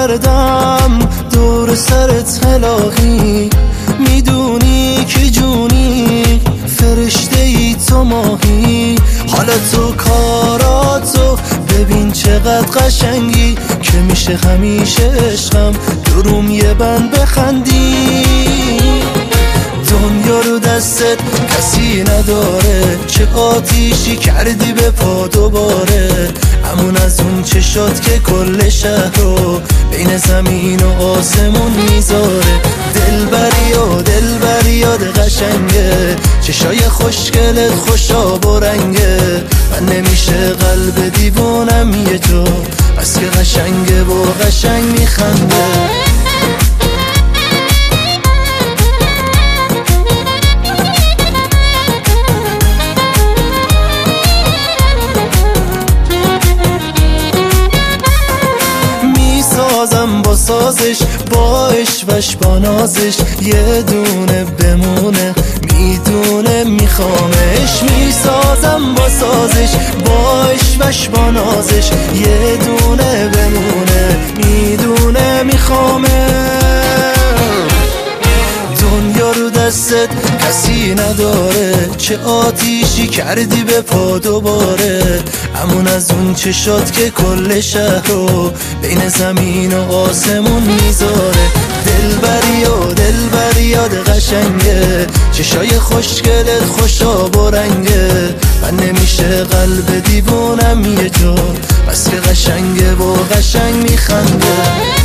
کردم دور سرت الهی، میدونی که جونی فرشته ای تو ماهی. حالا تو کاراتو ببین چقدر قشنگی، که میشه همیشه عشقم دروم یه بند بخندی. دنیا رو دستت کسی نداره، چه آتیشی کردی به پا دوباره. همون از اون چشات که کل شهر رو بین زمین و آسمون میذاره. دلبری یاد قشنگه، چشای خوشگلت خوشاب و رنگه. من نمیشه قلب دیوونم یه جا، بس که قشنگه و قشنگ میخنده. میسازم با سازش، با عشقش با نازش، یه دونه بمونه میدونه میخوامش. میسازم با سازش، با عشقش با نازش، یه دونه بمونه میدونه میخوامش. دنیا رو دستت کسی نداره، چه آتیشی کردی به پا دوباره. همون از اون چشات که کل شهر رو بین زمین و آسمون میذاره. دلبری یاد قشنگه، چشای خوشگلت خوشاب و رنگه. من نمیشه قلب دیوونم یه جا، بس که قشنگه و قشنگ میخنده.